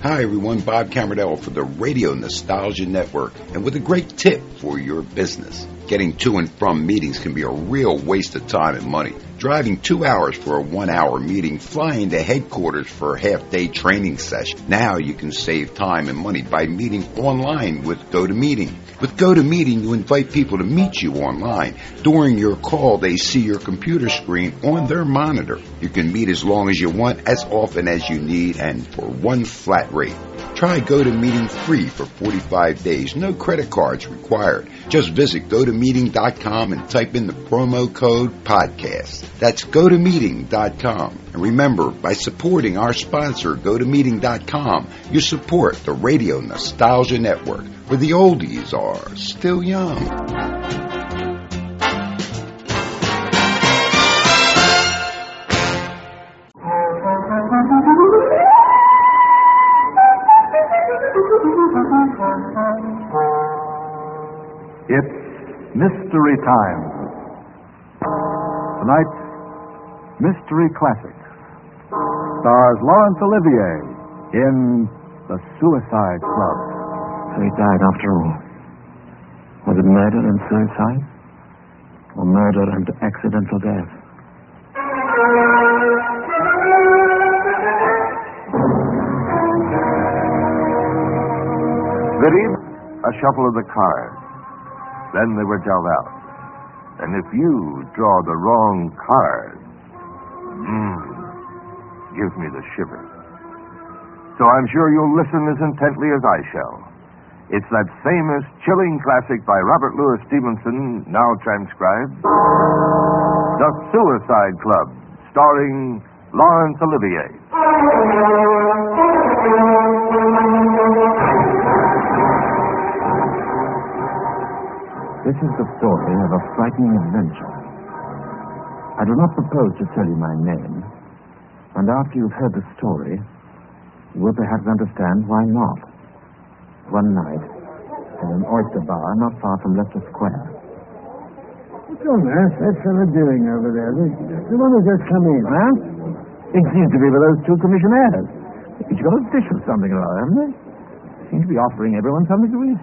Hi everyone, Bob Camarillo for the Radio Nostalgia Network, and with a great tip for your business. Getting to and from meetings can be a real waste of time and money. Driving 2 hours for a 1 hour meeting, flying to headquarters for a half-day training session. Now you can save time and money by meeting online with GoToMeeting. With GoToMeeting, you invite people to meet you online. During your call, they see your computer screen on their monitor. You can meet as long as you want, as often as you need, and for one flat rate. Try GoToMeeting free for 45 days. No credit cards required. Just visit GoToMeeting.com and type in the promo code podcast. That's GoToMeeting.com. And remember, by supporting our sponsor, GoToMeeting.com, you support the Radio Nostalgia Network, where the oldies are still young. It's Mystery Time. Tonight, Mystery Classics. Stars Laurence Olivier in The Suicide Club. So he died after all. Was it murder and suicide? Or murder and accidental death? Good evening. A shuffle of the cards. Then they were dealt out. And if you draw the wrong card, gives me the shivers. So I'm sure you'll listen as intently as I shall. It's that famous chilling classic by Robert Louis Stevenson, now transcribed, The Suicide Club, starring Laurence Olivier. This is the story of a frightening adventure. I do not propose to tell you my name, and after you've heard the story, you will perhaps understand why not. One night, in an oyster bar not far from Leicester Square. What's on earth that fellow doing over there? The one who just come in. Huh? It seems to be with those two commissionaires. Each got a dish of something or other, haven't they? Seem to be offering everyone something to eat.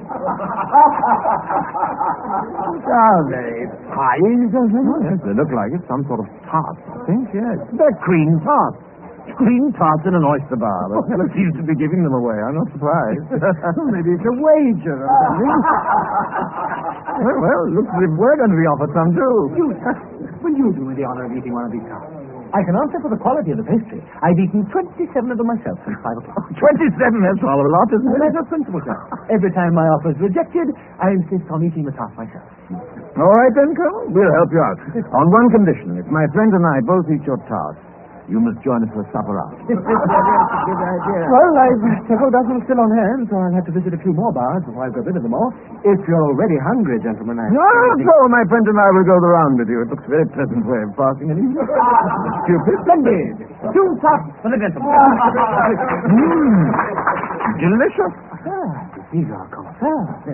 Are they pies or something? Oh, yes, they look like it. Some sort of tarts, I think, yes. They're cream tarts. Cream tarts in an oyster bar. The fellow seems to be giving them away. I'm not surprised. Maybe it's a wager or something. well, looks as if we're going to be offered some, too. You, sir, will you do me the honor of eating one of these tarts? I can answer for the quality of the pastry. I've eaten 27 of them myself since 5 o'clock. 27? That's rather a lot, isn't it? That's a principle, sir. Every time my offer is rejected, I insist on eating the tart myself. All right, then, Colonel. We'll help you out. On one condition. If my friend and I both eat your tart, you must join us for supper out. That's a good idea. Well, I've several dozen still on hand, so I'll have to visit a few more bars before I've got rid of them all. If you're already hungry, gentlemen, No, my friend and I will go the round with you. It looks a very pleasant way of passing an evening. Stupid. Splendid. 2 tarts for the gentlemen. Delicious. These are conserved.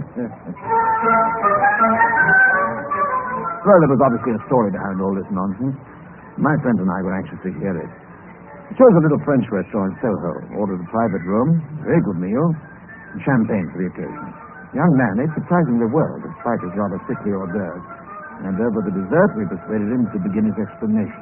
Well, there was obviously a story behind all this nonsense. My friend and I were anxious to hear it. We chose a little French restaurant in Soho, ordered a private room, very good meal, and champagne for the occasion. The young man ate surprisingly well, despite his rather sickly hors d'oeuvres. And over the dessert, we persuaded him to begin his explanation.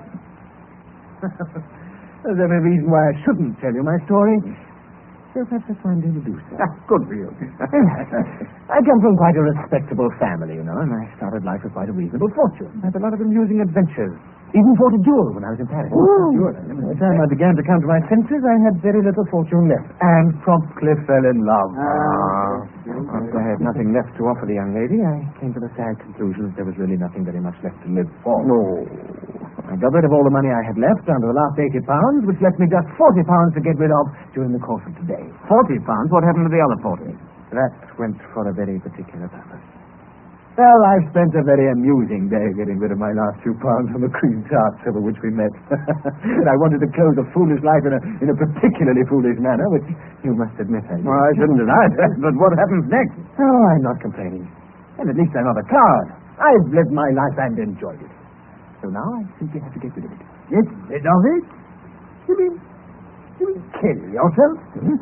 Is there any reason why I shouldn't tell you my story? So perhaps I find him to do so. Good for you. I come from quite a respectable family, you know, and I started life with quite a reasonable fortune. I had a lot of amusing adventures. Even fought a duel when I was in Paris. Sure. By the time I began to come to my senses, I had very little fortune left, and promptly fell in love. After I had nothing left to offer the young lady, I came to the sad conclusion that there was really nothing very much left to live for. No. I got rid of all the money I had left down to the last £80, which left me just £40 to get rid of during the course of today. £40? What happened to the other 40? That went for a very particular purpose. Well, I spent a very amusing day getting rid of my last £2 from the cream tarts over which we met. And I wanted to close a foolish life in a particularly foolish manner, which you must admit I did. Well, I shouldn't deny that, but what happens next? Oh, I'm not complaining. And at least I'm not a coward. I've lived my life and enjoyed it. So now I simply have to get rid of it. Get rid of it? You mean kill yourself?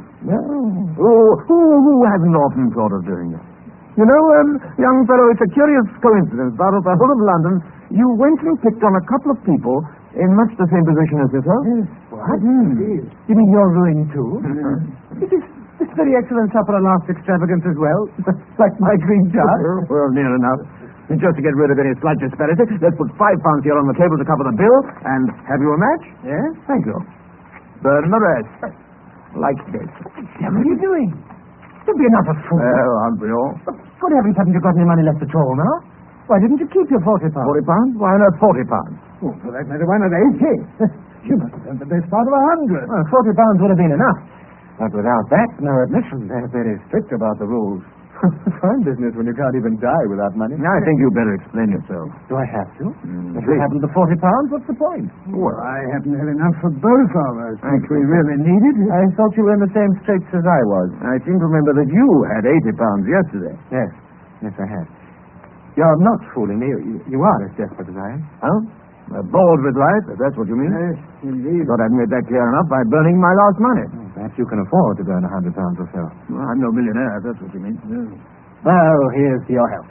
Who hasn't often thought of doing it? You know, young fellow, it's a curious coincidence. Out of the whole of London, you went and picked on a couple of people in much the same position as yourself. Yes. What? You mean you're ruined too? Is this very excellent supper a last extravagance as well? Like my green chart? Well, near enough. And just to get rid of any slight disparity, let's put £5 here on the table to cover the bill, and have you a match? Yes? Thank you. Burn the rest. Like this. What are you doing? Don't be enough of fool. Well, aren't we all? Good heavens, haven't you got any money left at all now? Why didn't you keep your £40? £40? Why not £40? Oh, for that matter, why not 80? You must have done the best part of 100. Well, £40 would have been enough. But without that, no admission. They're very strict about the rules. Fine business when you can't even die without money. I think you'd better explain yourself. Do I have to? If you haven't the £40, what's the point? Well, I haven't had enough for both of us, which we really needed. I thought you were in the same straits as I was. I seem to remember that you had £80 yesterday. Yes, I had. You're not fooling me. You are as desperate as I am. Oh? Bored with life, if that's what you mean? Yes, indeed. Thought I'd made that clear enough by burning my last money. Perhaps you can afford to burn £100 or so. Well, I'm no millionaire, if that's what you mean. Well, here's to your health.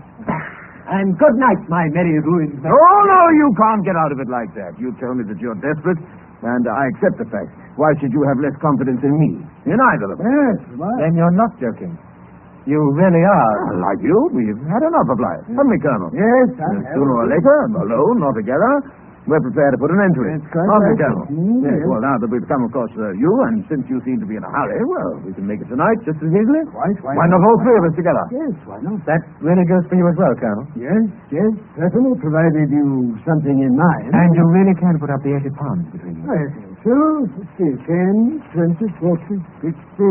And good night, my merry ruined man. Oh, no, you can't get out of it like that. You tell me that you're desperate, and I accept the fact. Why should you have less confidence in me? In either of us? Yes, right. Then you're not joking. You really are. Like you, we've had enough of life, haven't we, Colonel? Yes, Sooner or later, alone or together, we're prepared to put an end to it. That's quite Aren't we, right. Colonel? Yes, well, now that we've come across you, and since you seem to be in a hurry, well, we can make it tonight just as easily. Why not all three of us together? Yes, why not? That really goes for you as well, Colonel. Yes, certainly, provided you something in mind. And you really can put up the £80 between you. I think so. 10, 20, 40, 60,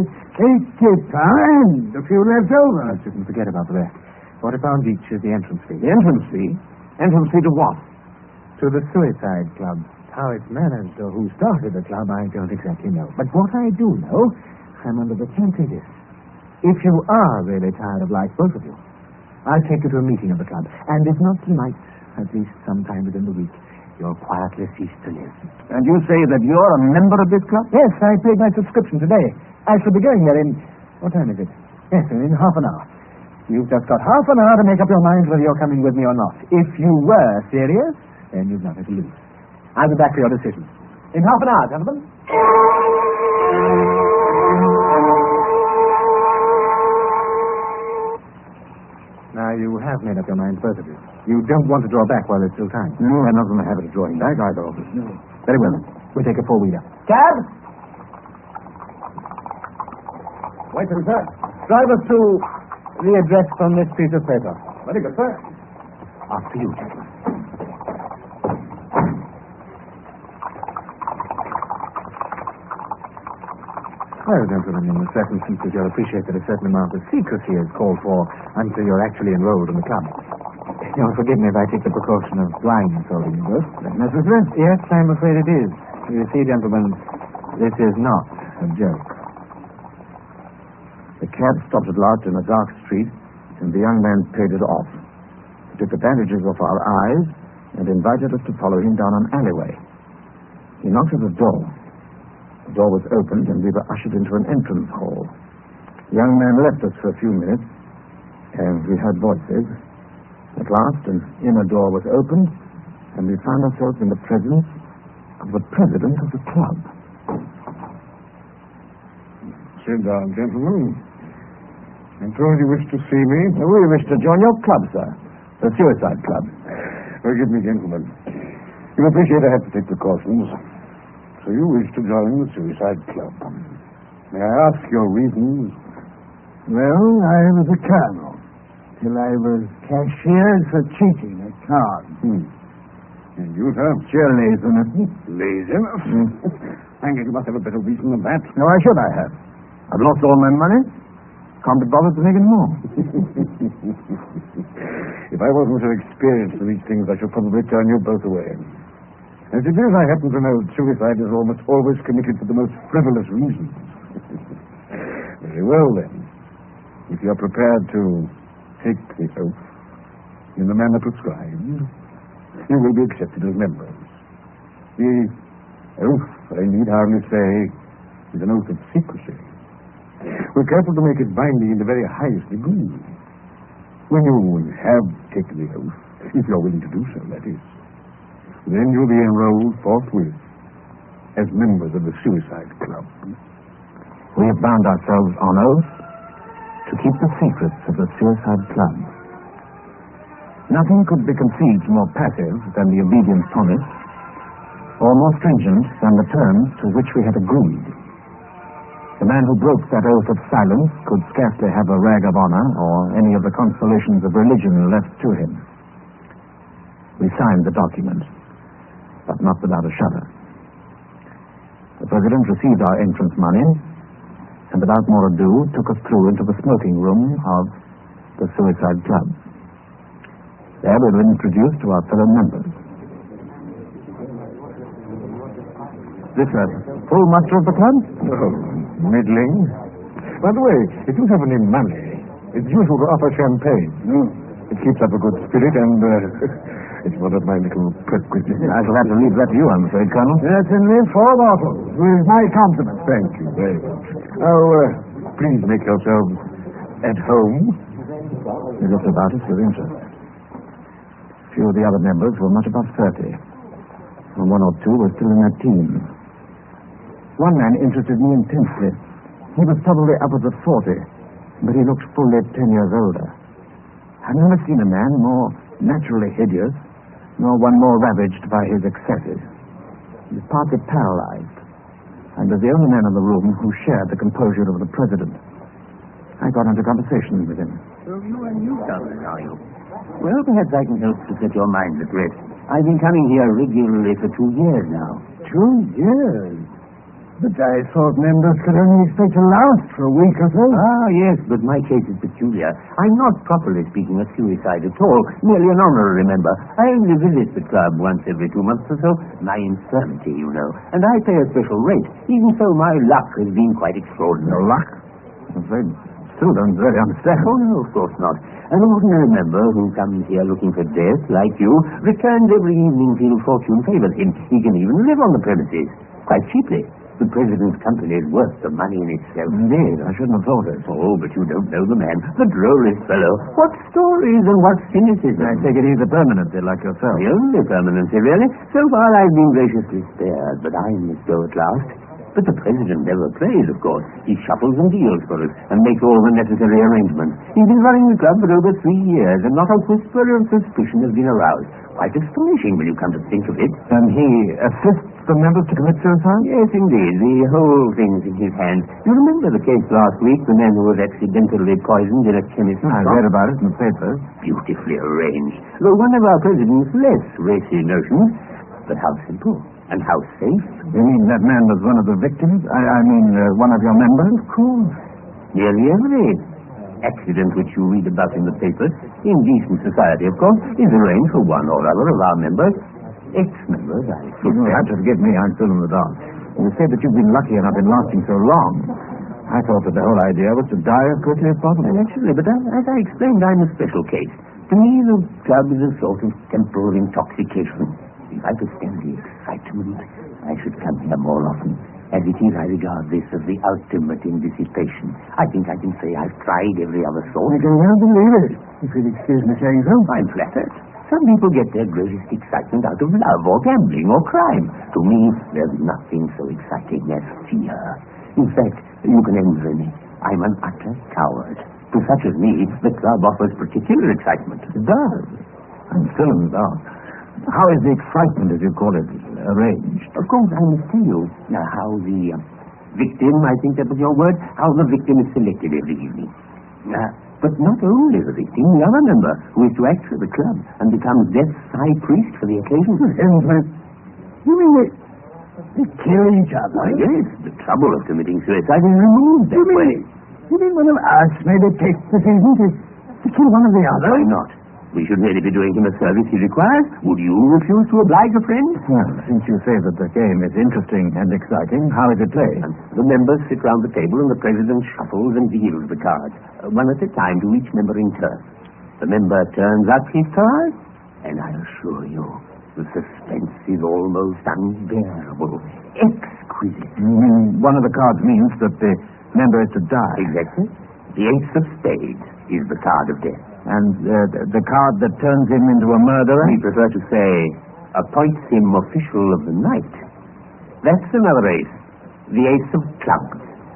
80 pounds. A few left over. You can forget about the rest. £40 each is the entrance fee. The entrance fee? Entrance fee to what? To the Suicide Club. How it's managed or who started the club, I don't exactly know. But what I do know, I'm under the guarantee this. If you are really tired of life, both of you, I'll take you to a meeting of the club. And if not tonight, at least sometime within the week, you'll quietly cease to live. And you say that you're a member of this club? Yes, I paid my subscription today. I shall be going there in... What time is it? Yes, in half an hour. You've just got half an hour to make up your mind whether you're coming with me or not. If you were serious, then you've nothing to lose. I'll be back for your decision. In half an hour, gentlemen. Now, you have made up your minds, both of you. You don't want to draw back while there's still time. No, I'm not going to have it drawing back, either of us. No. Very well, then. We'll take a four-wheeler. Cab! Wait a minute, sir. Drive us to the address on this piece of paper. Very good, sir. After you, gentlemen. Well, gentlemen, in certain instances, you'll appreciate that a certain amount of secrecy is called for until you're actually enrolled in the club. You'll forgive me if I take the precaution of blindfolding you both. Is that necessary? Yes, I'm afraid it is. You see, gentlemen, this is not a joke. The cab stopped at last in a dark street, and the young man paid it off. He took advantage of our eyes and invited us to follow him down an alleyway. He knocked at the door. The door was opened, and we were ushered into an entrance hall. The young man left us for a few minutes, and we heard voices. At last, an inner door was opened, and we found ourselves in the presence of the president of the club. Sit down, gentlemen. I'm told you wish to see me. We wish to join your club, sir. The Suicide Club. Forgive me, gentlemen. You appreciate I have to take precautions. So you wish to join the Suicide Club. May I ask your reasons? Well, I was a colonel till I was cashiered for cheating at cards. And you, sir? Sheer laziness. Laziness? I guess you must have a better reason than that. No, why should I have? I've lost all my money. Can't be bothered to make any more. If I wasn't so experienced in these things, I should probably turn you both away. As it is, I happen to know that suicide is almost always committed for the most frivolous reasons. Very well, then. If you're prepared to take the oath in the manner prescribed, you will be accepted as members. The oath, I need hardly say, is an oath of secrecy. We're careful to make it binding in the very highest degree. When you have taken the oath, if you're willing to do so, that is, then you'll be enrolled forthwith as members of the Suicide Club. We have bound ourselves on oath to keep the secrets of the Suicide Club. Nothing could be conceived more passive than the obedience promise, or more stringent than the terms to which we had agreed. The man who broke that oath of silence could scarcely have a rag of honor or any of the consolations of religion left to him. We signed the document, but not without a shudder. The President received our entrance money, and without more ado took us through into the smoking room of the Suicide Club. There we were introduced to our fellow members. This a full muster of the club? Oh, middling. By the way, if you have any money, it's usual to offer champagne. It keeps up a good spirit, and it's one of my little perquisites. I shall have to leave that to you, I'm afraid, Colonel. That's in me 4 bottles, with my compliments. Thank you very much. Now, please make yourselves at home. He looked about us with interest. Few of the other members were much above 30, and 1 or 2 were still in their teens. One man interested me intensely. He was probably upwards of 40, but he looked fully 10 years older. I've never seen a man more naturally hideous, nor one more ravaged by his excesses. He was partly paralyzed, and was the only man in the room who shared the composure of the President. I got into conversation with him. So you are newcomers, are you? Well, perhaps I can help to set your mind at rest. I've been coming here regularly for 2 years now. 2 years? But I thought members could only expect to last for a week or so. Ah, yes, but my case is peculiar. I'm not, properly speaking, a suicide at all. Merely an honorary member. I only visit the club once every 2 months or so. My infirmity, you know. And I pay a special rate. Even so, my luck has been quite extraordinary. Your luck? I'm afraid still don't really understand. Oh, no, of course not. An ordinary member who comes here looking for death, like you, returns every evening feeling fortune favors him. He can even live on the premises, quite cheaply. The President's company is worth the money in itself. Indeed, I shouldn't have thought it. Oh, but you don't know the man. The drollest fellow. What stories and what cynicism. I take it he's a permanency like yourself. The only permanency, really. So far I've been graciously spared, but I must go at last. But the President never plays, of course. He shuffles and deals for us and makes all the necessary arrangements. He's been running the club for over 3 years, and not a whisper of suspicion has been aroused. Quite astonishing when you come to think of it. And he assists the members to commit suicide? Yes, indeed. The whole thing's in his hands. You remember the case last week, the man who was accidentally poisoned in a chemist's shop? I read about it in the papers. Beautifully arranged. Though one of our President's less racy notions, but how simple. And how safe? You mean that man was one of the victims? I mean, one of your members? Of course. Nearly every accident which you read about in the papers, in decent society, of course, is arranged for one or other of our members. Ex-members, I think. You have to forgive me, I'm still in the dark. You said that you've been lucky enough in lasting so long. I thought that the whole idea was to die as quickly as possible. Well, actually, but as I explained, I'm a special case. To me, the club is a sort of temporal intoxication. If I could stand the excitement, I should come here more often. As it is, I regard this as the ultimate in dissipation. I think I can say I've tried every other sort. I can well believe it, if you'll excuse me saying so. I'm flattered. Some people get their greatest excitement out of love or gambling or crime. To me, there's nothing so exciting as fear. In fact, you can envy me. I'm an utter coward. To such as me, the club offers particular excitement. It does. I'm still in the dark. How is the excitement, as you call it, arranged? Of course, I must tell you how the victim, I think that was your word, how the victim is selected every evening. But not only the victim, the other member who is to act for the club and becomes death's high priest for the occasion. You mean they kill each other? Why, yes, the trouble of committing suicide is removed that way. You mean one of us made a take decision to kill one of the other? Why not? We should really be doing him a service he requires. Would you refuse to oblige a friend? Well, since you say that the game is interesting and exciting, how is it played? The members sit round the table and the President shuffles and deals the cards, one at a time to each member in turn. The member turns up his card, and I assure you, the suspense is almost unbearable. Exquisite. And one of the cards means that the member is to die. Exactly. The ace of spades is the card of death. And the card that turns him into a murderer? We prefer to say, appoints him official of the night. That's another ace. The ace of clubs.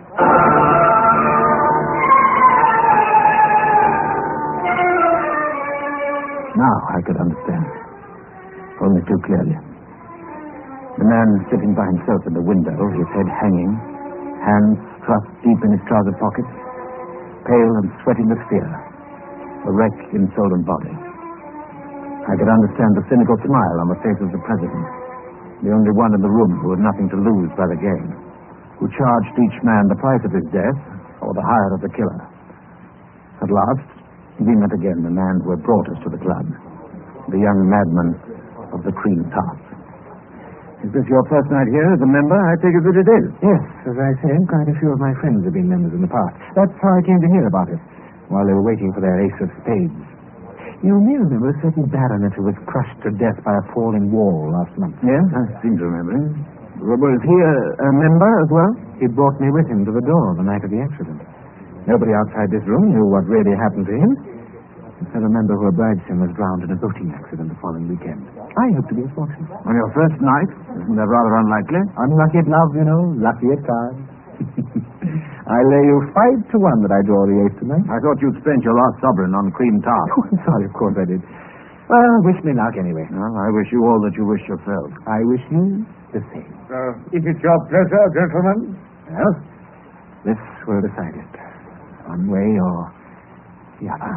Now I could understand. Only too clearly. The man sitting by himself in the window, his head hanging, hands thrust deep in his trouser pockets, pale and sweating with fear, a wreck in soul and body. I could understand the cynical smile on the face of the president, the only one in the room who had nothing to lose by the game, who charged each man the price of his death or the hire of the killer. At last, we met again the man who had brought us to the club, the young madman of the cream tarts. Is this your first night here as a member? I take it that it is. Yes, as I say, quite a few of my friends have been members in the past. That's how I came to hear about it, while they were waiting for their ace of spades. You may remember a certain baronet who was crushed to death by a falling wall last month. Yes, I seem to remember him. Was he a member as well? He brought me with him to the door the night of the accident. Nobody outside this room knew what really happened to him. A fellow member who obliged him was drowned in a boating accident the following weekend. I hope to be as fortunate. On your first night? Isn't that rather unlikely? Unlucky at love, you know. Lucky at cards. I lay you 5 to 1 that I draw the ace tonight. I thought you'd spent your last sovereign on cream tart. Oh, I'm sorry, of course I did. Well, wish me luck anyway. Well, I wish you all that you wish yourself. I wish you the same. If it's your pleasure, gentlemen. Well, this will decide it. One way or the other.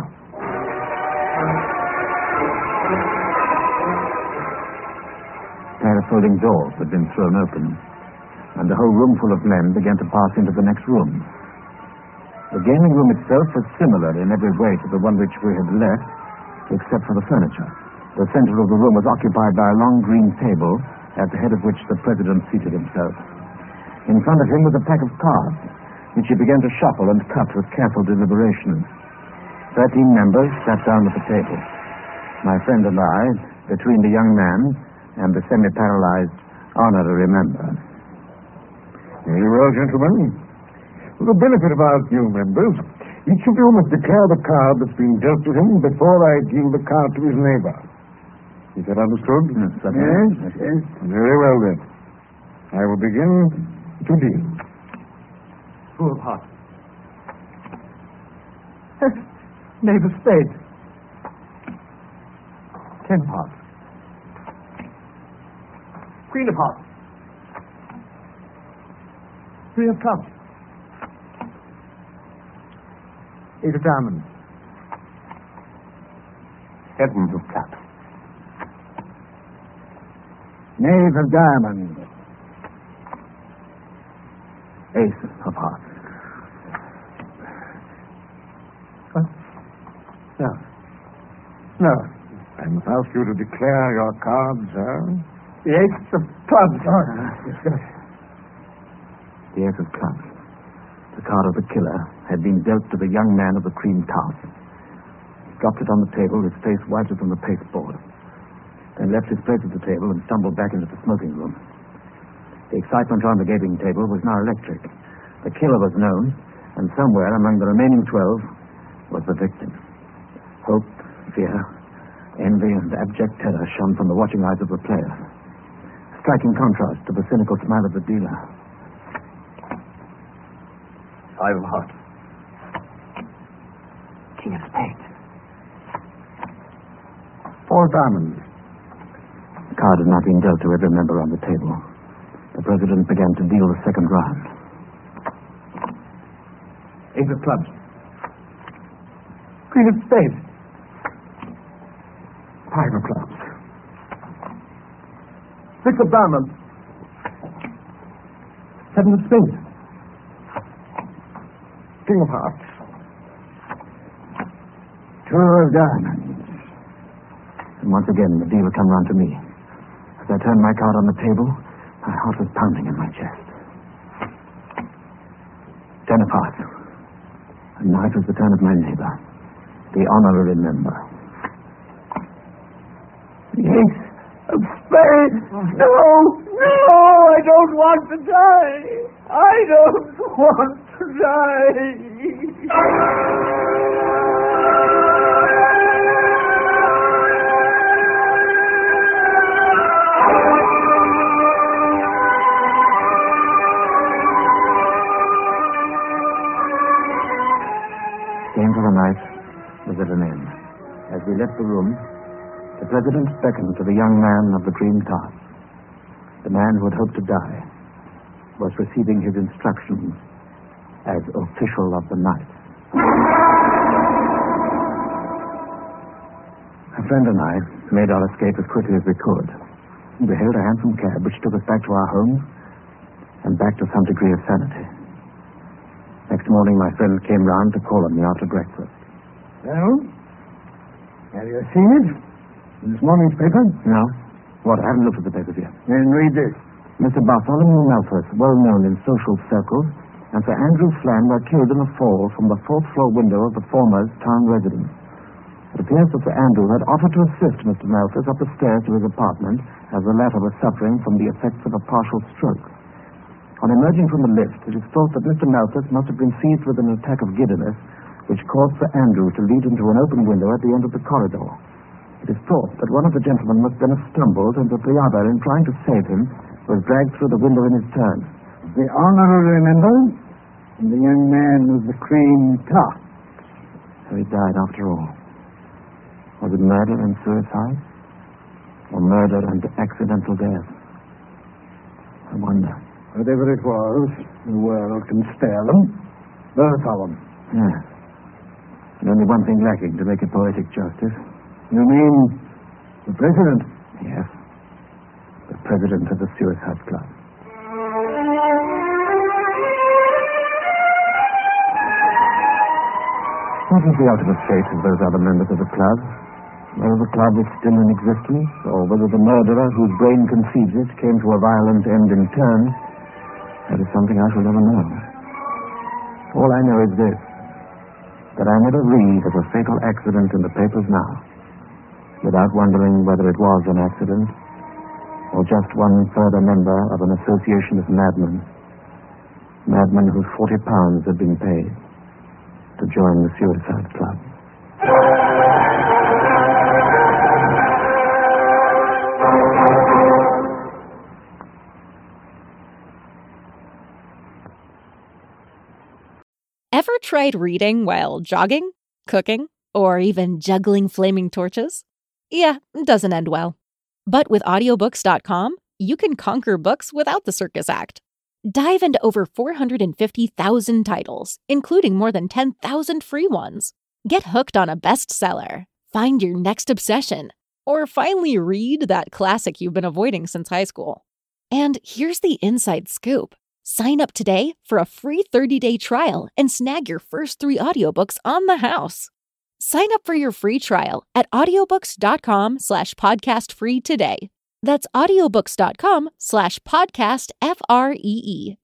A pair of folding doors had been thrown open, and the whole room full of men began to pass into the next room. The gaming room itself was similar in every way to the one which we had left, except for the furniture. The center of the room was occupied by a long green table, at the head of which the president seated himself. In front of him was a pack of cards, which he began to shuffle and cut with careful deliberation. 13 members sat down at the table. My friend and I, between the young man and the semi-paralyzed honorary member. Very well, gentlemen. For the benefit of our new members, each of you must declare the card that's been dealt to him before I deal the card to his neighbor. Is that understood? Yes. Very well, then. I will begin to deal. Fool of hearts. Knave of spades. 10 hearts. Queen of hearts. 3 of clubs. 8 of diamonds. 7 of clubs. Knave of diamonds. Ace of hearts. No. I must ask you to declare your cards, sir. The ace of clubs. The ace of clubs. The card of the killer had been dealt to the young man of the cream tart. He dropped it on the table, his face whiter than the pasteboard, then left his place at the table and stumbled back into the smoking room. The excitement around the gaming table was now electric. The killer was known, and somewhere among the remaining 12 was the victim. Hope, fear, envy, and abject terror shone from the watching eyes of the player. Striking contrast to the cynical smile of the dealer. 5 of hearts. King of spades. 4 diamonds. The card had not been dealt to every member on the table. The president began to deal the second round. 8 of clubs. Queen of spades. 5 of clubs. 6 of diamonds. 7 of spades. King of hearts. 2 of diamonds. And once again, the dealer come round to me. As I turned my card on the table, my heart was pounding in my chest. 10 of hearts. And now it was the turn of my neighbor, the honorary member. The ace of spades. No, No, I don't want to die. I don't want to Came to the night was at an end. As we left the room, the president beckoned to the young man of the green top. The man who had hoped to die was receiving his instructions as official of the night. My friend and I made our escape as quickly as we could. We hailed a hansom cab which took us back to our homes and back to some degree of sanity. Next morning, my friend came round to call on me after breakfast. Well, have you seen it? In this morning's paper? No. What? I haven't looked at the papers yet. Then read this. Mr. Bartholomew Malthus, well known in social circles, and Sir Andrew Flann were killed in a fall from the fourth-floor window of the former's town residence. It appears that Sir Andrew had offered to assist Mr. Malthus up the stairs to his apartment, as the latter was suffering from the effects of a partial stroke. On emerging from the lift, it is thought that Mr. Malthus must have been seized with an attack of giddiness, which caused Sir Andrew to lead into an open window at the end of the corridor. It is thought that one of the gentlemen must then have stumbled, and that the other, in trying to save him, was dragged through the window in his turn. The honorable member, and the young man with the cream top. So he died after all. Was it murder and suicide? Or murder and accidental death? I wonder. Whatever it was, the world can spare them. Both of them. Yes. And only one thing lacking to make it poetic justice. You mean the president? Yes. The president of the Suicide Club. What is the ultimate fate of those other members of the club? Whether the club is still in existence, or whether the murderer whose brain conceives it came to a violent end in turn, that is something I shall never know. All I know is this, that I never read of a fatal accident in the papers now, without wondering whether it was an accident, or just one further member of an association of madmen whose £40 had been paid to join the Suicide Club. Ever tried reading while jogging, cooking, or even juggling flaming torches? Yeah, it doesn't end well. But with audiobooks.com, you can conquer books without the circus act. Dive into over 450,000 titles, including more than 10,000 free ones. Get hooked on a bestseller, find your next obsession, or finally read that classic you've been avoiding since high school. And here's the inside scoop. Sign up today for a free 30-day trial and snag your first 3 audiobooks on the house. Sign up for your free trial at audiobooks.com/podcastfree today. That's audiobooks.com/podcastfree.